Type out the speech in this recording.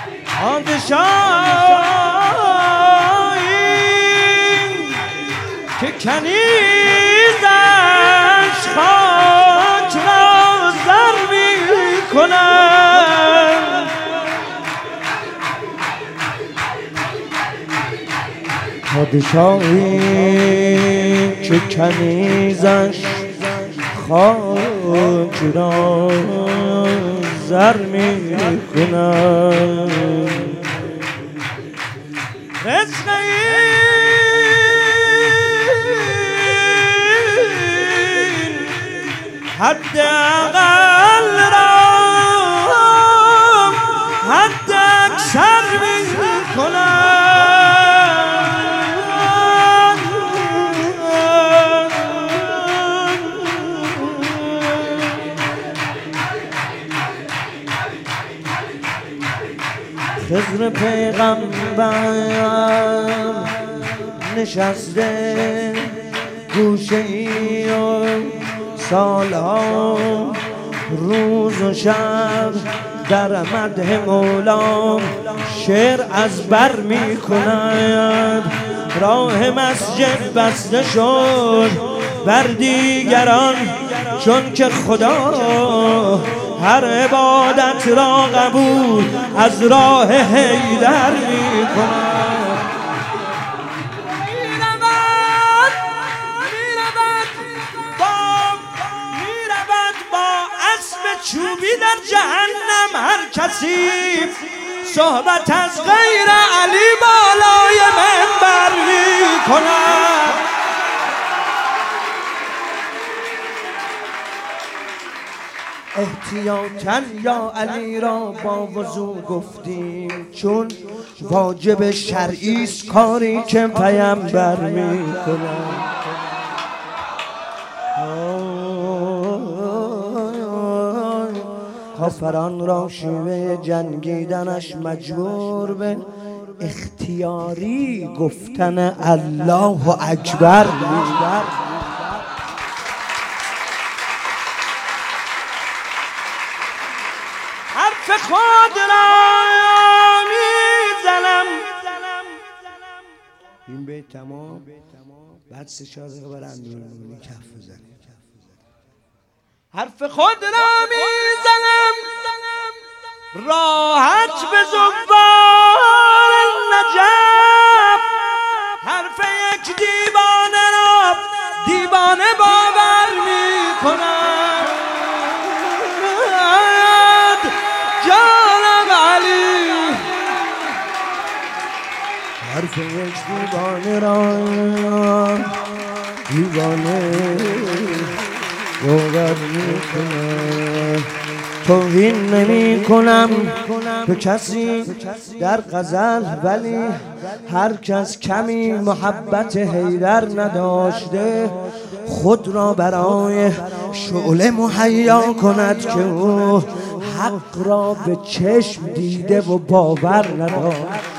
پادشاهی که کنیزش خاک را زر می‌کند. پادشاهی که کنیزش خاک را زر می‌کند. رزق این حد اقل را حد اکثر می‌کند. خضر پیغمبر نشسته گوشه ای و سالها روز و شب در مدح مولا شعر از بر می کند. راه مسجد بسته شد بر دیگران، چون که خدا هر عبادت را قبول از راه حیدر می کند. میرود با اسب چوبی در جهنم هر کسی صحبت از غیر علی بالای منبر می کند. احتیاطاً یا علی را با وضو گفتیم، چون واجب شرعی است کاری که پیامبر می‌کند. کافران را شیوه جنگیدنش مجبور به اختیاری گفتن الله اکبر می‌کند. حرف خود را میزنم. این بیت تمام، بعد 3-4 دقیقه برای امیرالمومنین کف بزنیم. حرف خود را میزنم راحت به زوار النجف، حرف یک دیوانه را دیوانه باور میکنم. حرف یک دیوانه را دیوانه باور میکنم. توهین نمی کنم به کسی در غزل، ولی هر کس کمی محبت حیدر نداشته خود را برای شعله مهیا کند که او حق را به چشم دیده و باور نداشت.